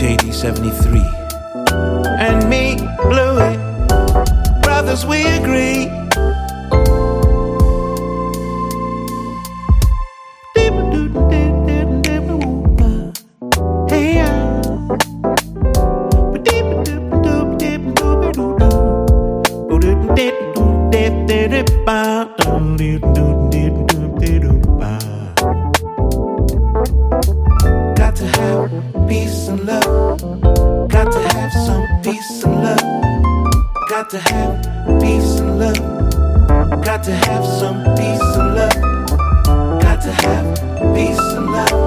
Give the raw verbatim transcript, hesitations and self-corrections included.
J D seventy-three. And me, Bluey, brothers, we agree. Got to have peace and love. Got to have some peace and love. Got to have peace and love. Got to have some peace and love. Got to have peace and love.